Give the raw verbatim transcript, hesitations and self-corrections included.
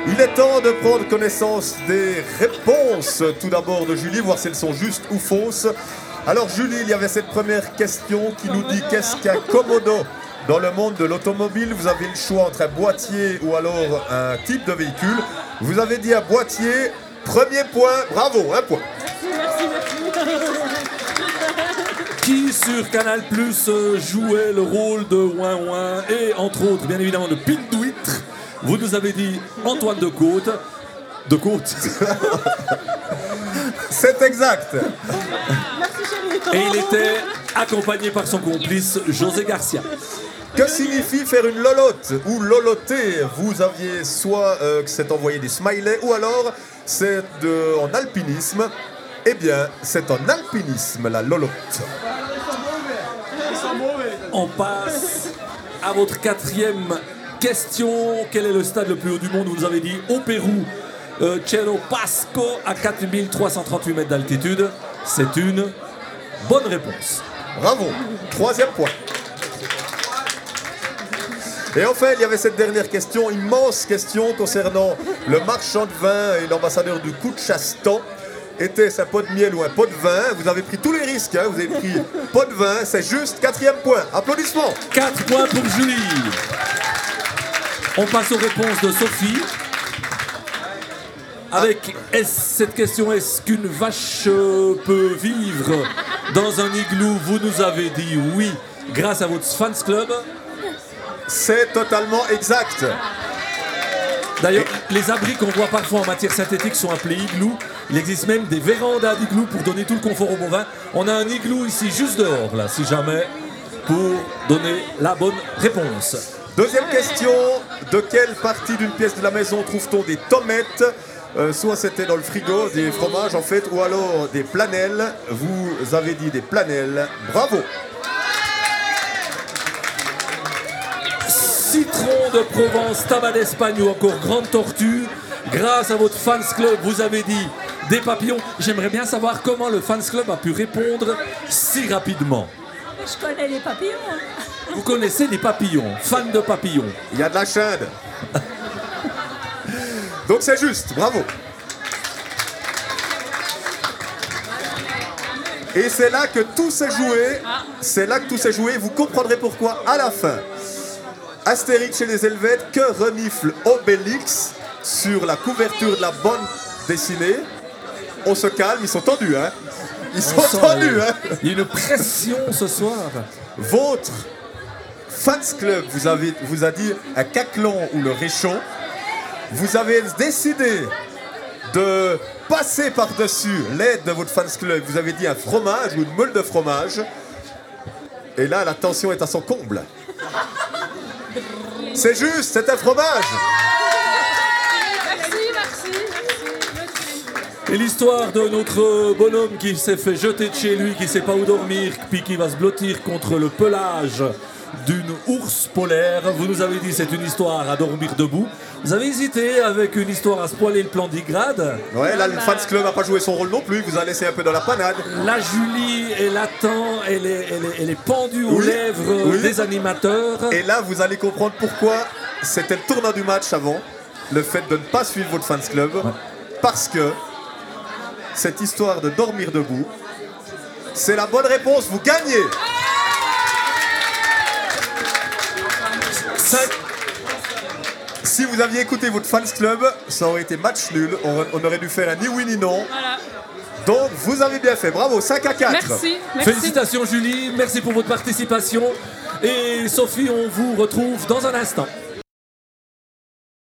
Il est temps de prendre connaissance des réponses, tout d'abord de Julie, voir si elles sont justes ou fausses. Alors Julie, il y avait cette première question qui nous dit qu'est-ce qu'un commodo dans le monde de l'automobile. Vous avez le choix entre un boîtier ou alors un type de véhicule. Vous avez dit un boîtier, premier point, bravo, un point. Merci, merci, merci. Qui sur Canal Plus jouait le rôle de Ouin Ouin et entre autres bien évidemment de Pindouitre. Vous nous avez dit Antoine de Côte. De Côte. C'est exact. Merci chérie. Et il était accompagné par son complice José Garcia. Que signifie faire une lolotte ou loloter? Vous aviez soit euh, que c'est envoyer des smileys ou alors c'est de, en alpinisme. Eh bien, c'est en alpinisme la lolotte. On passe à votre quatrième question. Quel est le stade le plus haut du monde? Vous nous avez dit au Pérou, euh, Cerro Pasco à quatre mille trois cent trente-huit mètres d'altitude. C'est une bonne réponse. Bravo. Troisième point. Et enfin, il y avait cette dernière question, immense question concernant le marchand de vin et l'ambassadeur du Koutchastan. Était-ce un pot de miel ou un pot de vin? Vous avez pris tous les risques, hein. Vous avez pris pot de vin, c'est juste. Quatrième point. Applaudissements. quatre points pour Julie. On passe aux réponses de Sophie. Avec est-ce- cette question, est-ce qu'une vache euh, peut vivre dans un igloo? Vous nous avez dit oui, grâce à votre fans club. C'est totalement exact. D'ailleurs, les abris qu'on voit parfois en matière synthétique sont appelés igloos. Il existe même des vérandas d'igloo pour donner tout le confort aux bovins. On a un igloo ici juste dehors, là, si jamais, pour donner la bonne réponse. Deuxième question, de quelle partie d'une pièce de la maison trouve-t-on des tomates? Euh, soit c'était dans le frigo, des fromages en fait, ou alors des planelles. Vous avez dit des planelles. Bravo. Citron de Provence, tabac d'Espagne ou encore grande tortue. Grâce à votre fans club, vous avez dit des papillons. J'aimerais bien savoir comment le fans club a pu répondre si rapidement. Je connais les papillons. hein. Vous connaissez les papillons, fans de papillons. Il y a de la chinde. Donc c'est juste, bravo. Et c'est là que tout s'est joué. C'est là que tout s'est joué. Vous comprendrez pourquoi à la fin. Astérix chez les Helvètes, que renifle Obélix sur la couverture de la bande dessinée? On se calme, ils sont tendus, hein? Ils sont On sent, tendus, euh, hein? Il y a une pression ce soir. Votre fans club vous, avez, vous a dit un caclon ou le réchaud. Vous avez décidé de passer par-dessus l'aide de votre fans club. Vous avez dit un fromage ou une meule de fromage. Et là, la tension est à son comble. C'est juste, c'est un fromage. Merci, merci, merci. Et l'histoire de notre bonhomme qui s'est fait jeter de chez lui, qui sait pas où dormir, puis qui va se blottir contre le pelage d'une ours polaire. Vous nous avez dit c'est une histoire à dormir debout. Vous avez hésité avec une histoire à se poiler le plandigrade. Ouais, là, le fans club n'a pas joué son rôle non plus. Il vous a laissé un peu dans la panade. La Julie, elle attend, elle est, elle est, elle est pendue aux Oui, lèvres oui. des animateurs. Et là, vous allez comprendre pourquoi c'était le tournant du match avant. Le fait de ne pas suivre votre fans club. Parce que cette histoire de dormir debout, c'est la bonne réponse. Vous gagnez. Cinq- Si vous aviez écouté votre fans club, ça aurait été match nul. On, on aurait dû faire un ni oui ni non. Voilà. Donc vous avez bien fait. Bravo, cinq à quatre. Merci, merci. Félicitations Julie, merci pour votre participation. Et Sophie, on vous retrouve dans un instant.